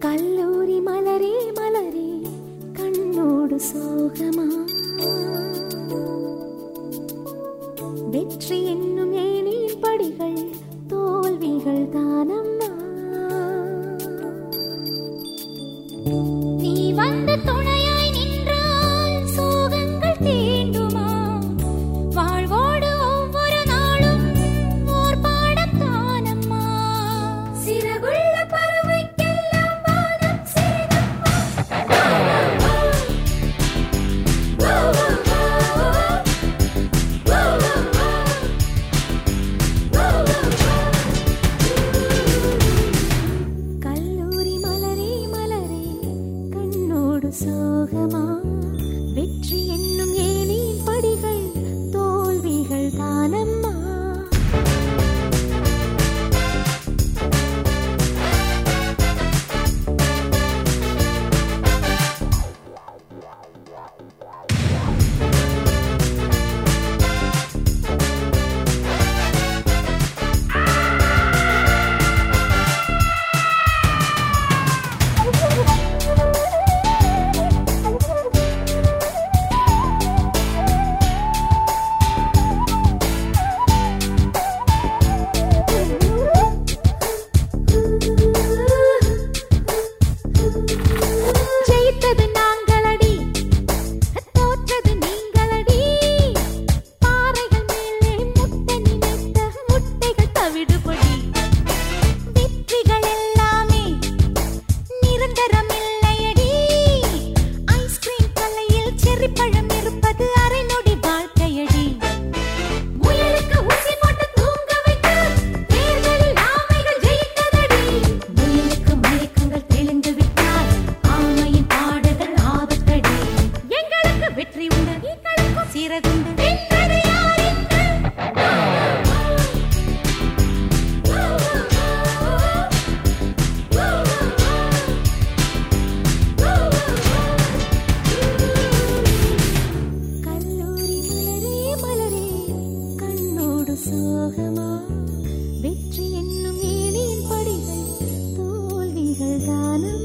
கல்லூரி மலரே மலரே கண்ணோடு சோகமா, வெற்றி என்னும் ஏணியின் படிகள் தோல்விகள் தானம்மா. நீ வந்த துணையாய் நின்றால் சோகங்கள் தீண்டுமா, வாழ்வோடு ஒவ்வொரு நாளும் ஓர் பாடம் தானம்மா. சிறகுள்ள பறவைக்கெல்லாம் வானம் சேரம்மா. கல்லூரி மலரே மலரே கண்ணோடு சோகமா, வெற்றி என்னும் ஏணியின் படிகள் தோல்விகள் தானம்மா. ஜெயித்தது நாங்களடி, தோற்றது நீங்களடி. பாறைகள் மேலே முட்டை நினைத்த முட்டைகள் தவிடுபடி. வெற்றிகள் எல்லாமே நிரந்தரம் இல்லையடி. ஐஸ்கிரீம் தலையில் செர்ரி பழம் இருப்பது அரை நொடி வாழ்க்கையடி. முயலுக்கு ஊசி போட்டு தூங்க வைத்து தேர்தலில் ஆமைகள் ஜெயித்ததடி. முயலுக்கு மயக்கங்கள் தெளிந்து விட்டால் ஆமையின் பாடுகள் ஆபத்தடி. எங்களுக்கு வெற்றி உண்டு, எங்களுக்கும் சிறகுண்டு. வென்றது யார் இன்று? கல்லூரி மலரே மலரே கண்ணோடு சோகமா, வெற்றி என்னும் ஏணியின் படிகள் தோல்விகள் தானம்.